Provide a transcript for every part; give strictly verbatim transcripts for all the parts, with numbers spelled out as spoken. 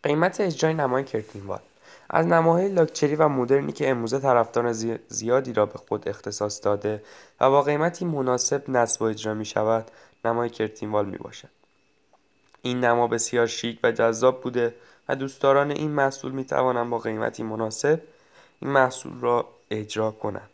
قیمت اجرای نمای کرتینوال از نماهای لاکچری و مدرنی که امروزه طرفداران زی- زیادی را به خود اختصاص داده و با قیمتی مناسب نصب و اجرا می شود، نمای کرتینوال می باشد. این نما بسیار شیک و جذاب بوده و دوستداران این محصول می توانند با قیمتی مناسب این محصول را اجرا کنند.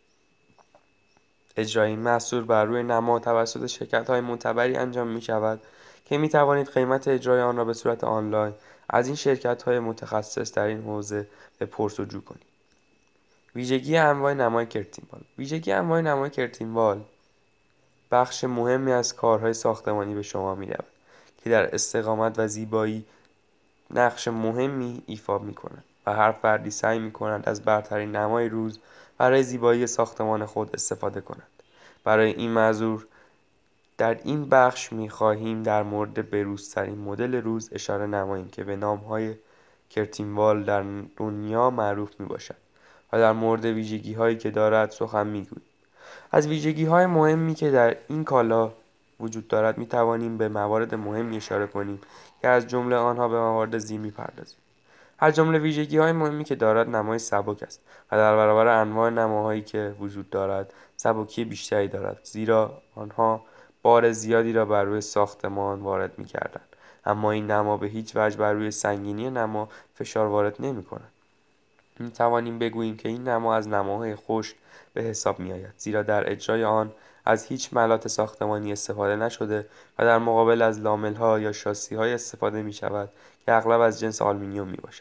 اجرای این محصول بر روی نما توسط شرکت‌های معتبری انجام می شود که می توانید قیمت اجرای آن را به صورت آنلاین از این شرکت‌های متخصص در این حوزه بپرس‌وجو کنید. ویژگی انواع نمای کرتینوال ویژگی انواع نمای کرتینوال بخش مهمی از کارهای ساختمانی به شما می‌رود که در استقامت و زیبایی نقش مهمی ایفا می‌کنند و هر فردی سعی می‌کند از برترین نمای روز برای زیبایی ساختمان خود استفاده کند. برای این منظور در این بخش می‌خواهیم در مورد به‌روزترین مدل روز اشاره نماییم که به نام‌های کرتینوال در دنیا معروف می‌باشد و در مورد ویژگی‌هایی که دارد سخن می‌گوییم. از ویژگی‌های مهمی که در این کالا وجود دارد می‌توانیم به موارد مهمی اشاره کنیم که از جمله آنها به موارد زیر می‌پردازیم. از جمله ویژگی‌های مهمی که دارد نمای سبک است و در برابر انواع نماهایی که وجود دارد سبکی بیشتری دارد، زیرا آنها بار زیادی را بر روی ساختمان وارد می‌کردند، اما این نما به هیچ وجه بر روی سنگینی نما فشار وارد نمی‌کند. می‌توانیم بگوییم که این نما از نماهای خشک به حساب می‌آید، زیرا در اجرای آن از هیچ ملات ساختمانی استفاده نشده و در مقابل از لامل‌ها یا شاسی‌های استفاده می‌شود که اغلب از جنس آلومینیوم میباشد.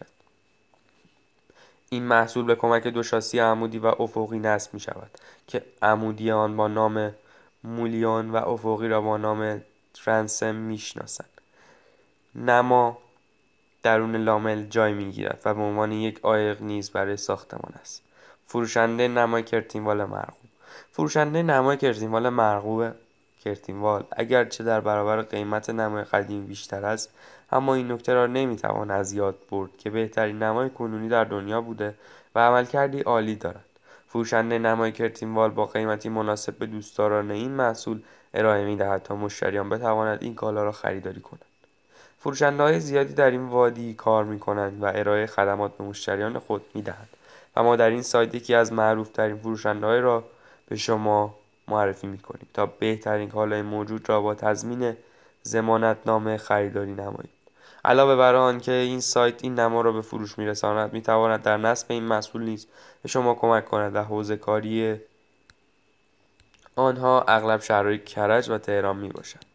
این محصول به کمک دو شاسی عمودی و افقی نصب می‌شود که عمودی آن با نام مولیون و افقی را با نام ترنسم می‌شناسند. نما درون لامل جای می‌گیرد و به عنوان یک عایق نیز برای ساختمان است. فروشنده نمای کرتینوال مرغوب فروشنده نمای کرتینوال مرغوب کرتینوال اگرچه در برابر قیمت نمای قدیمی بیشتر است، اما این نکته را نمی‌توان از یاد برد که بهترین نمای کنونی در دنیا بوده و عملکردی عالی دارد. فروشنده نمای کرتینوال با قیمتی مناسب به دوستداران این محصول ارائه می‌دهد تا مشتریان بتوانند این کالا را خریداری کنند. فروشنده‌های زیادی در این وادی کار می‌کنند و ارائه خدمات به مشتریان خود می‌دهند و ما در این سایت یکی از معروف‌ترین فروشنده‌ها را به شما معرفی می‌کنیم تا بهترین کالای موجود را با تضمین ضمانتنامه خریداری نمایید. علاوه بر آنکه این سایت این نما را به فروش می‌رساند، می‌تواند در نصب این محصول نیز به شما کمک کند و حوزه کاری آنها اغلب شهرهای کرج و تهران می‌باشد.